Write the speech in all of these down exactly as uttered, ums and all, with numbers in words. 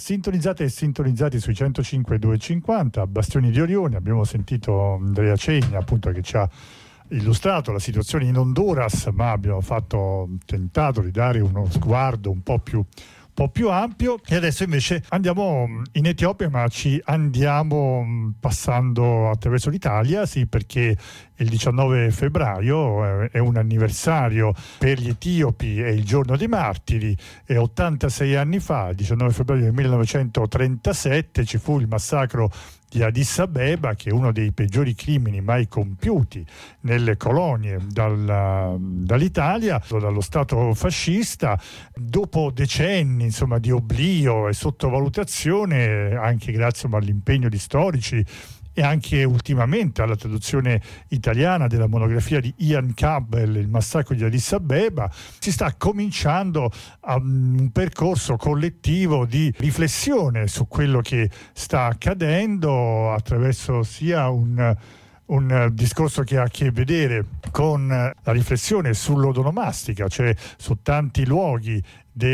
Sintonizzate e sintonizzati sui centocinque e duecentocinquanta, Bastioni di Orione. Abbiamo sentito Andrea Cegna, appunto, che ci ha illustrato la situazione in Honduras, ma abbiamo fatto tentato di dare uno sguardo un po' più un po' più ampio. E adesso invece andiamo in Etiopia, ma ci andiamo passando attraverso l'Italia, sì, perché il diciannove febbraio è un anniversario per gli etiopi, è il giorno dei martiri, e ottantasei anni fa, il diciannove febbraio del millenovecentotrentasette, ci fu il massacro di Addis Abeba, che è uno dei peggiori crimini mai compiuti nelle colonie dalla, dall'Italia, dallo Stato fascista. Dopo decenni, insomma, di oblio e sottovalutazione, anche grazie all'impegno di storici e anche ultimamente alla traduzione italiana della monografia di Ian Campbell, Il massacro di Addis Abeba, si sta cominciando un percorso collettivo di riflessione su quello che sta accadendo, attraverso sia un un discorso che ha a che vedere con la riflessione sull'odonomastica, cioè su tanti luoghi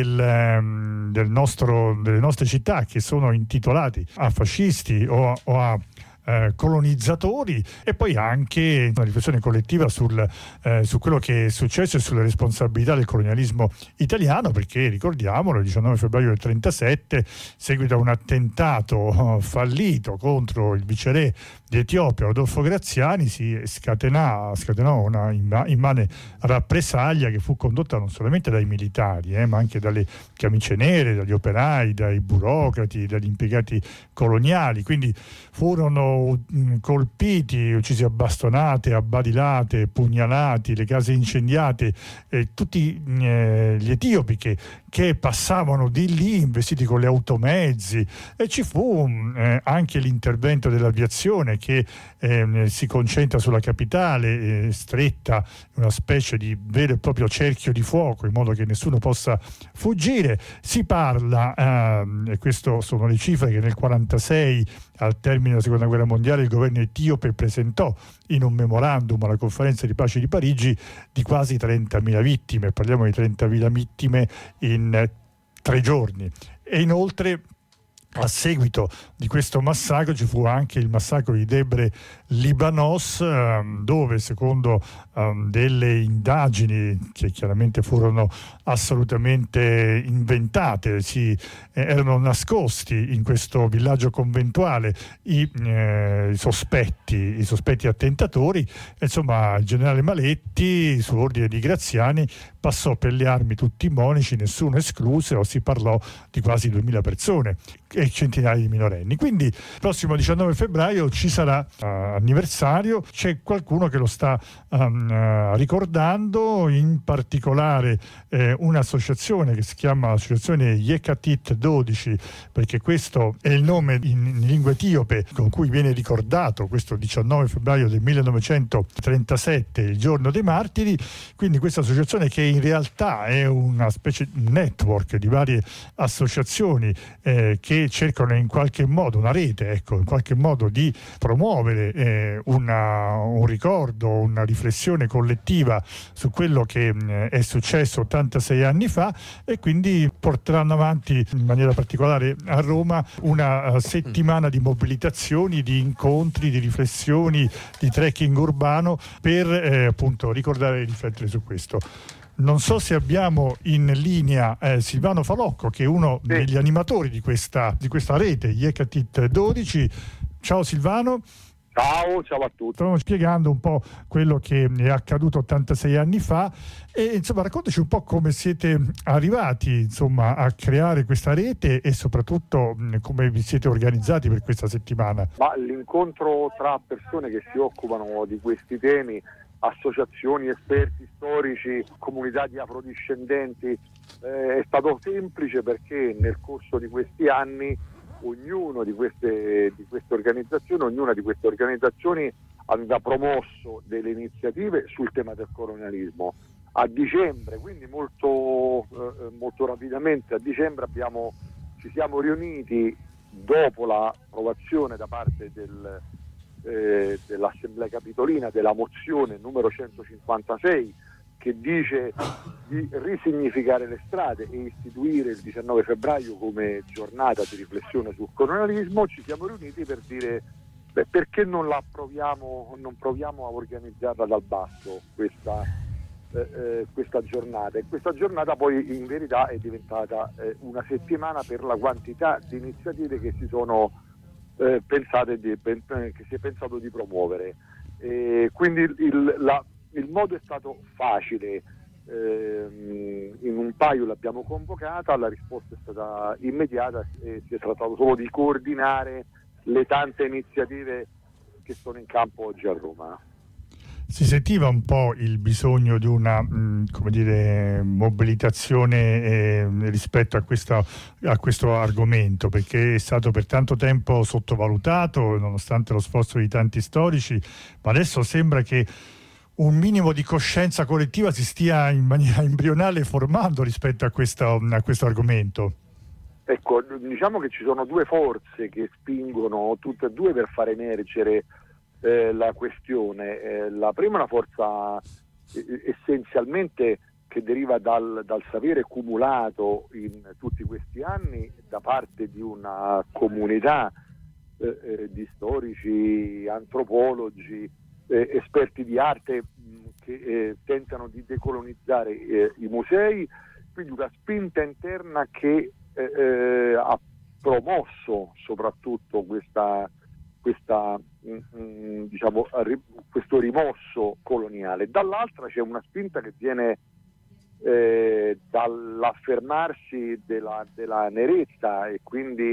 del, del nostro, delle nostre città che sono intitolati a fascisti o, o a Eh, colonizzatori, e poi anche una riflessione collettiva sul, eh, su quello che è successo e sulle responsabilità del colonialismo italiano, perché ricordiamolo, il diciannove febbraio del trentasette, seguito a un attentato oh, fallito contro il viceré di Etiopia Rodolfo Graziani, si scatenò, scatenò una immane rappresaglia che fu condotta non solamente dai militari, eh, ma anche dalle camicie nere, dagli operai, dai burocrati, dagli impiegati coloniali. Quindi furono colpiti, uccisi a bastonate, a badilate, pugnalati, le case incendiate, eh, tutti eh, gli etiopi che, che passavano di lì investiti con le automezzi, e ci fu eh, anche l'intervento dell'aviazione che eh, si concentra sulla capitale, eh, stretta una specie di vero e proprio cerchio di fuoco in modo che nessuno possa fuggire. Si parla, eh, e queste sono le cifre che nel quarantasei, al termine della seconda guerra mondiale, il governo etiope presentò in un memorandum alla conferenza di pace di Parigi, di quasi trentamila vittime. Parliamo di trentamila vittime in tre giorni. E inoltre, a seguito di questo massacro, ci fu anche il massacro di Debre Libanos, dove, secondo um, delle indagini che chiaramente furono assolutamente inventate, si eh, erano nascosti in questo villaggio conventuale i, eh, i sospetti, i sospetti attentatori. Insomma, il generale Maletti, su ordine di Graziani, passò per le armi tutti i monaci, nessuno escluso, si parlò di quasi duemila persone e centinaia di minorenni. Quindi il prossimo diciannove febbraio ci sarà uh, anniversario, c'è qualcuno che lo sta um, uh, ricordando, in particolare eh, un'associazione che si chiama Associazione Yekatit dodici, perché questo è il nome in, in lingua etiope con cui viene ricordato questo diciannove febbraio del millenovecentotrentasette, il giorno dei martiri. Quindi questa associazione, che in realtà è una specie di network di varie associazioni eh, che cercano in qualche modo, una rete, ecco, in qualche modo di promuovere eh, una, un ricordo, una riflessione collettiva su quello che eh, è successo ottantasei anni fa, e quindi porteranno avanti in maniera particolare a Roma una uh, settimana di mobilitazioni, di incontri, di riflessioni, di trekking urbano per eh, appunto ricordare e riflettere su questo. Non so se abbiamo in linea eh, Silvano Falocco, che è uno sì. degli animatori di questa, di questa rete Yekatit dodici. Ciao Silvano. Ciao, ciao a tutti. Stavamo spiegando un po' quello che è accaduto ottantasei anni fa, e insomma raccontaci un po' come siete arrivati, insomma, a creare questa rete, e soprattutto mh, come vi siete organizzati per questa settimana. Ma l'incontro tra persone che si occupano di questi temi, associazioni, esperti storici, comunità di afrodiscendenti, eh, è stato semplice, perché nel corso di questi anni ognuno di queste, di queste organizzazioni, ognuna di queste organizzazioni aveva promosso delle iniziative sul tema del colonialismo. A dicembre, quindi molto, eh, molto rapidamente, a dicembre abbiamo, ci siamo riuniti dopo l'approvazione da parte del, eh, dell'Assemblea Capitolina della mozione numero centocinquantasei, che che dice di risignificare le strade e istituire il diciannove febbraio come giornata di riflessione sul colonialismo, ci siamo riuniti per dire beh, perché non la proviamo, non proviamo a organizzarla dal basso questa, eh, eh, questa giornata. E questa giornata poi in verità è diventata eh, una settimana per la quantità di iniziative che si sono eh, pensate di, pen, che si è pensato di promuovere. E quindi il, la, il modo è stato facile. Eh, in un paio l'abbiamo convocata, la risposta è stata immediata e si è trattato solo di coordinare le tante iniziative che sono in campo oggi a Roma. Si sentiva un po' il bisogno di una mh, come dire, mobilitazione eh, rispetto a, questa, a questo argomento, perché è stato per tanto tempo sottovalutato nonostante lo sforzo di tanti storici, ma adesso sembra che un minimo di coscienza collettiva si stia in maniera embrionale formando rispetto a questo, a questo argomento. Ecco, diciamo che ci sono due forze che spingono tutte e due per far emergere eh, la questione. Eh, la prima è una forza eh, essenzialmente che deriva dal, dal sapere cumulato in tutti questi anni da parte di una comunità eh, eh, di storici, antropologi, eh, esperti di arte mh, che eh, tentano di decolonizzare eh, i musei, quindi una spinta interna che Eh, eh, ha promosso soprattutto questa, questa mh, mh, diciamo ri, questo rimosso coloniale. Dall'altra c'è una spinta che viene eh, dall'affermarsi della, della nerezza e quindi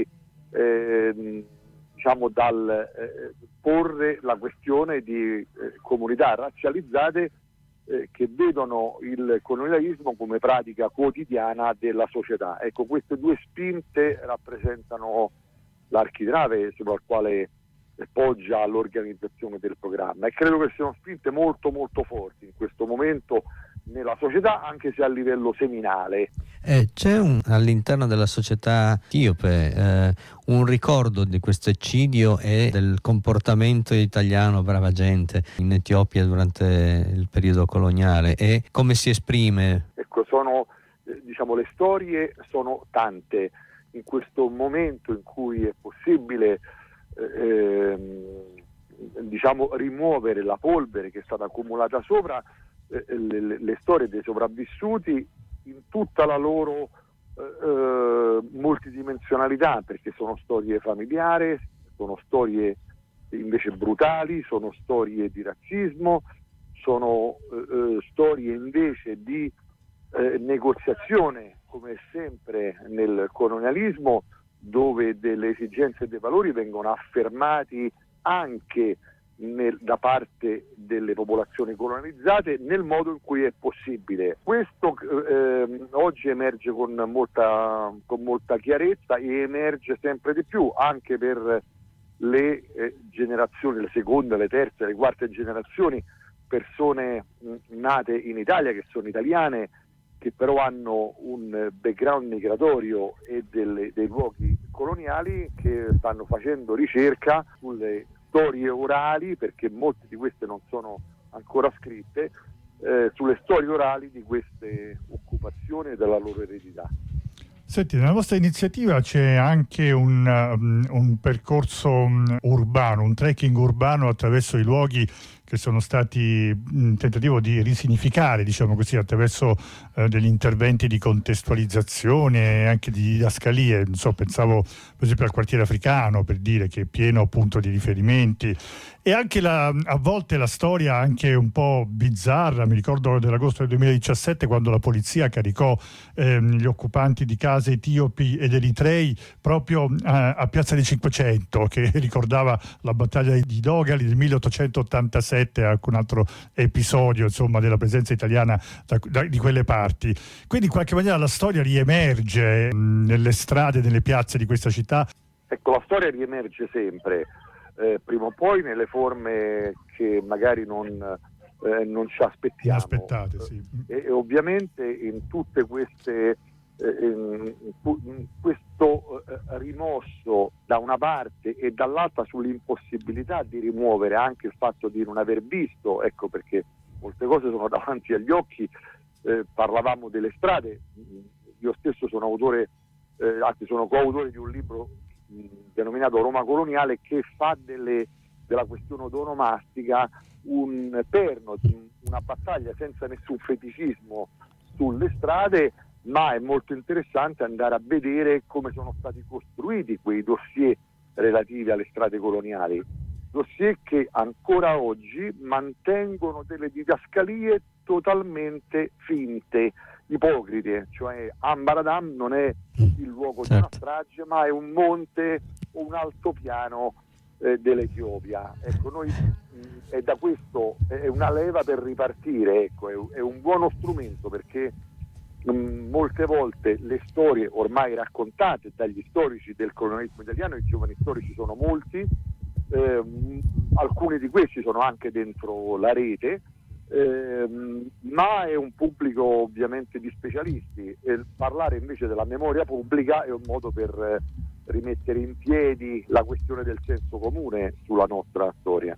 eh, diciamo dal eh, porre la questione di eh, comunità razzializzate Eh, che vedono il colonialismo come pratica quotidiana della società. Ecco, queste due spinte rappresentano l'architrave sopra il quale poggia l'organizzazione del programma e credo che siano spinte molto molto forti in questo momento nella società, anche se a livello seminale. Eh, c'è un, all'interno della società etiope eh, un ricordo di questo eccidio e del comportamento italiano brava gente in Etiopia durante il periodo coloniale, e come si esprime? Ecco, sono eh, diciamo le storie sono tante in questo momento in cui è possibile eh, diciamo rimuovere la polvere che è stata accumulata sopra. Le, le, le storie dei sopravvissuti in tutta la loro eh, multidimensionalità, perché sono storie familiari, sono storie invece brutali, sono storie di razzismo, sono eh, storie invece di eh, negoziazione, come sempre nel colonialismo, dove delle esigenze e dei valori vengono affermati anche Nel, da parte delle popolazioni colonizzate nel modo in cui è possibile. Questo eh, oggi emerge con molta, con molta chiarezza e emerge sempre di più anche per le eh, generazioni, le seconde, le terze, le quarte generazioni, persone mh, nate in Italia, che sono italiane, che però hanno un background migratorio e delle, dei luoghi coloniali, che stanno facendo ricerca sulle storie orali, perché molte di queste non sono ancora scritte, eh, sulle storie orali di queste occupazioni e della loro eredità. Senti, nella vostra iniziativa c'è anche un, um, un percorso um, urbano, un trekking urbano attraverso i luoghi che sono stati un tentativo di risignificare, diciamo così, attraverso eh, degli interventi di contestualizzazione e anche di didascalie. Non so, pensavo per esempio al quartiere africano, per dire, che è pieno appunto di riferimenti, e anche la, a volte la storia anche un po' bizzarra. Mi ricordo dell'agosto del duemiladiciassette, quando la polizia caricò ehm, gli occupanti di case etiopi ed eritrei proprio a, a Piazza dei Cinquecento, che ricordava la battaglia di Dogali del milleottocentottantasette, anche un altro episodio insomma della presenza italiana da, da, di quelle parti. Quindi in qualche maniera la storia riemerge mh, nelle strade, nelle piazze di questa città. Ecco, la storia riemerge sempre, eh, prima o poi nelle forme che magari non, eh, non ci aspettiamo. Inaspettate, sì. E, e ovviamente in tutte queste eh, in, in questo eh, rimosso da una parte e dall'altra sull'impossibilità di rimuovere anche il fatto di non aver visto, ecco perché molte cose sono davanti agli occhi eh, parlavamo delle strade, io stesso sono autore, eh, anzi sono coautore di un libro mh, denominato Roma coloniale, che fa delle, della questione onomastica un perno, una battaglia senza nessun feticismo sulle strade, ma è molto interessante andare a vedere come sono stati costruiti quei dossier relativi alle strade coloniali, dossier che ancora oggi mantengono delle didascalie totalmente finte, ipocrite, cioè Ambaradam non è il luogo certo. di una strage, ma è un monte o un altopiano eh, dell'Etiopia. Ecco, noi mh, è da questo è una leva per ripartire, ecco, è, è un buono strumento, perché mh, molte volte le storie ormai raccontate dagli storici del colonialismo italiano, i giovani storici sono molti, eh, mh, alcuni di questi sono anche dentro la rete, Eh, ma è un pubblico ovviamente di specialisti, e parlare invece della memoria pubblica è un modo per eh, rimettere in piedi la questione del senso comune sulla nostra storia.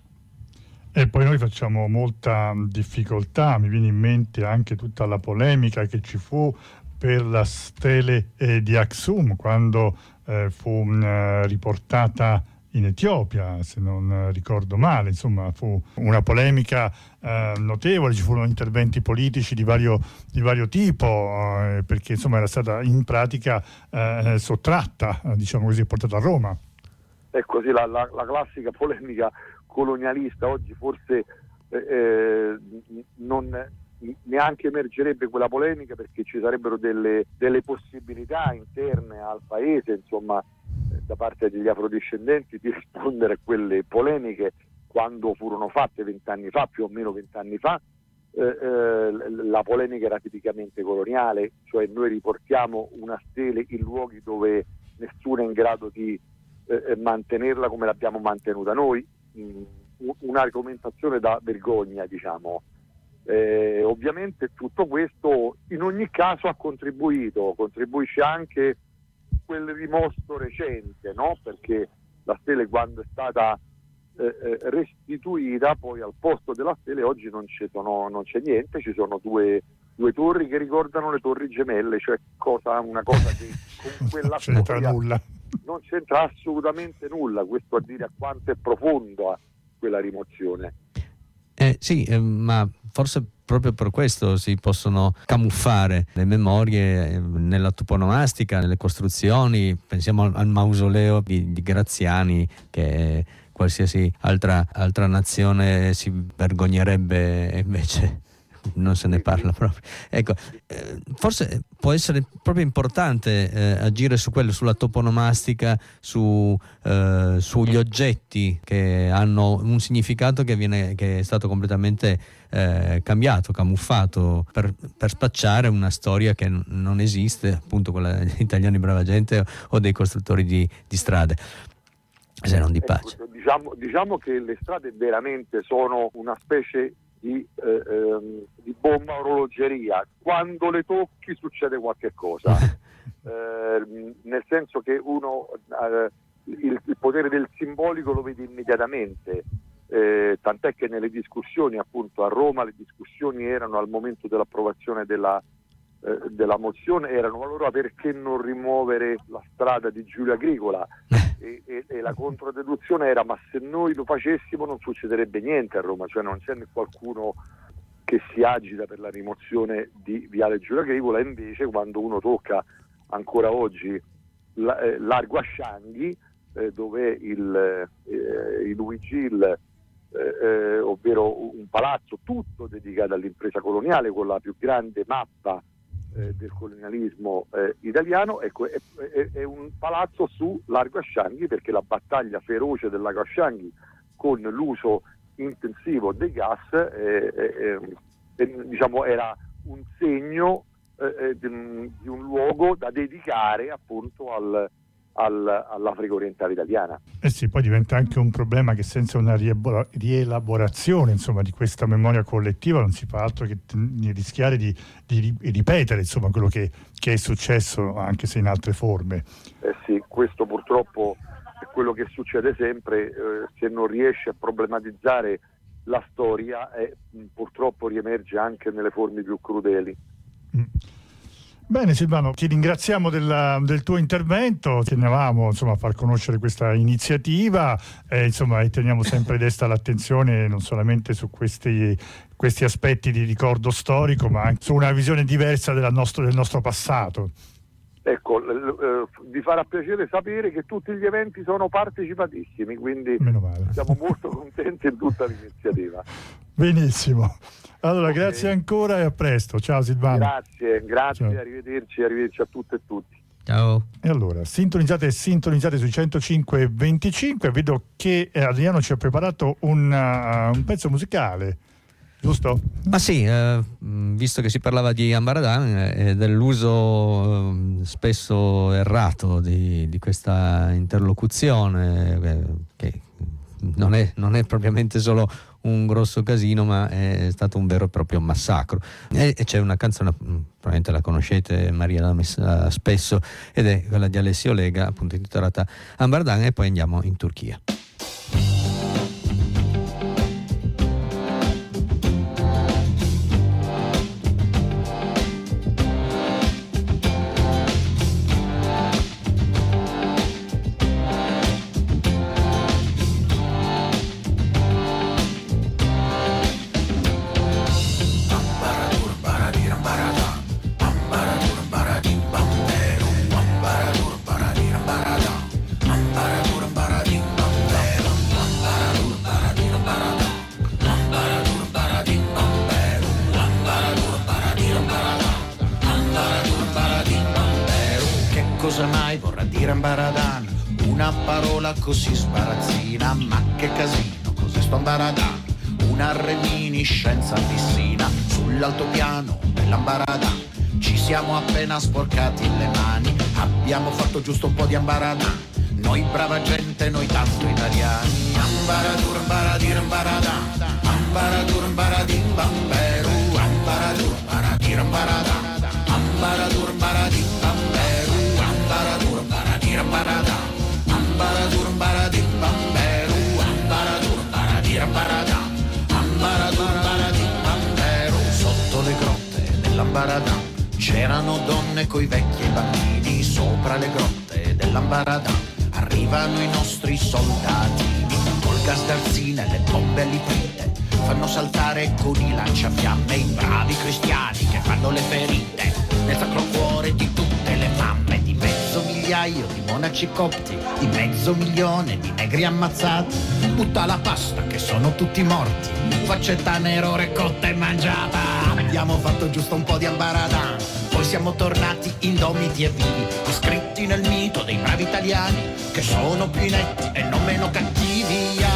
E poi noi facciamo molta difficoltà, mi viene in mente anche tutta la polemica che ci fu per la stele eh, di Aksum, quando eh, fu mh, riportata in Etiopia, se non ricordo male. Insomma, fu una polemica eh, notevole, ci furono interventi politici di vario, di vario tipo, eh, perché insomma era stata in pratica eh, sottratta, diciamo così, portata a Roma. È così, la, la, la classica polemica colonialista oggi forse eh, non neanche emergerebbe quella polemica, perché ci sarebbero delle, delle possibilità interne al paese, insomma, da parte degli afrodiscendenti, di rispondere a quelle polemiche quando furono fatte vent'anni fa, più o meno vent'anni fa. Eh, eh, la polemica era tipicamente coloniale, cioè noi riportiamo una stele in luoghi dove nessuno è in grado di eh, mantenerla come l'abbiamo mantenuta noi, mm, un'argomentazione da vergogna, diciamo. Eh, ovviamente tutto questo in ogni caso ha contribuito, contribuisce anche quel rimostro recente, no? Perché la stele, quando è stata eh, restituita, poi al posto della stele oggi non, ci sono, non c'è niente, ci sono due, due torri che ricordano le torri gemelle, cioè cosa, una cosa che con quella non c'entra nulla. Non c'entra assolutamente nulla, questo a dire a quanto è profonda quella rimozione. Eh, sì, eh, ma forse proprio per questo si possono camuffare le memorie eh, nella toponomastica, nelle costruzioni. Pensiamo al, al mausoleo di, di Graziani, che qualsiasi altra, altra nazione si vergognerebbe, e invece non se ne parla proprio. Ecco, eh, forse può essere proprio importante eh, agire su quello, sulla toponomastica, su, eh, sugli oggetti che hanno un significato che viene che è stato completamente eh, cambiato, camuffato, per, per spacciare una storia che n- non esiste, appunto quella degli italiani brava gente o, o dei costruttori di, di strade, se non di pace. Ecco, diciamo, diciamo che le strade veramente sono una specie Di, eh, ehm, di bomba a orologeria. Quando le tocchi succede qualche cosa, eh, nel senso che uno eh, il, il potere del simbolico lo vede immediatamente, eh, tant'è che nelle discussioni, appunto a Roma, le discussioni erano al momento dell'approvazione della, eh, della mozione, erano allora perché non rimuovere la strada di Giulio Agricola, e, e, e la controdeduzione era: ma se noi lo facessimo non succederebbe niente a Roma, cioè non c'è qualcuno che si agita per la rimozione di Viale Giulio Agricola. Invece quando uno tocca ancora oggi la, eh, Largo Ascianghi, eh, dove il, eh, il Luigi Gil, eh, eh, ovvero un palazzo tutto dedicato all'impresa coloniale, con la più grande mappa eh, del colonialismo eh, italiano, ecco, è, è, è un palazzo su Largo Ascianghi, perché la battaglia feroce del Lago Ascianghi con l'uso intensivo dei gas eh, eh, eh, diciamo era un segno eh, di, di un luogo da dedicare appunto al Al, all'Africa orientale italiana. Eh sì, poi diventa anche un problema che senza una rielaborazione, insomma, di questa memoria collettiva non si fa altro che t- rischiare di, di ripetere, insomma, quello che, che è successo, anche se in altre forme. Eh sì, questo purtroppo è quello che succede sempre, eh, se non riesce a problematizzare la storia, eh, purtroppo riemerge anche nelle forme più crudeli. Mm. Bene Silvano, ti ringraziamo della, del tuo intervento, tenevamo insomma a far conoscere questa iniziativa e insomma e teniamo sempre desta l'attenzione non solamente su questi, questi aspetti di ricordo storico ma anche su una visione diversa della nostro, del nostro passato. Ecco, eh, vi farà piacere sapere che tutti gli eventi sono partecipatissimi, quindi siamo molto contenti in tutta l'iniziativa. Benissimo. Allora, okay. Grazie ancora e a presto. Ciao Silvano. Grazie, grazie, Ciao. arrivederci, arrivederci a tutte e tutti. Ciao. E allora, sintonizzate e sintonizzate sui centocinque e venticinque. Vedo che Adriano ci ha preparato un, uh, un pezzo musicale. Giusto? Ma sì, eh, visto che si parlava di Ambaradan e eh, dell'uso eh, spesso errato di, di questa interlocuzione, eh, che non è, non è propriamente solo un grosso casino, ma è stato un vero e proprio massacro. E, e c'è una canzone, probabilmente la conoscete, Maria l'ha messa spesso, ed è quella di Alessio Lega, appunto intitolata Ambaradan, e poi andiamo in Turchia. Così sbarazzina, ma che casino, cos'è sto Ambaradan? Una reminiscenza piscina sull'altopiano dell'Ambaradan. Ci siamo appena sporcati le mani, abbiamo fatto giusto un po' di Ambaradan. Noi brava gente, noi tanto italiani. Ambaradur, ambaradir, ambaradan. Ambaradur, ambaradim, bamberu. Ambaradur, ambaradir, ambaradan. Ambaradur, ambaradim, bamberu. Ambaradur, ambaradir, ambaradan. Ambaradur, ambaradim, bamberu. Ambaradur, ambaradir, ambaradan. Ambaradur, ambaradim, bamberu. Sotto le grotte dell'Ambaradan c'erano donne coi vecchi e bambini. Sopra le grotte dell'Ambaradan arrivano i nostri soldati col gas d'arzina e le bombe all'iprite. Fanno saltare con i lanciafiamme i bravi cristiani che fanno le ferite nel sacro cuore di tutte le mamme, di mezzo migliaio di monaci copti, di mezzo milione di negri ammazzati. Butta la pasta che sono tutti morti, faccetta nero ricotta e mangiata. Abbiamo fatto giusto un po' di Ambaradan, poi siamo tornati indomiti e vivi, iscritti nel mito dei bravi italiani che sono più netti e non meno cattivi.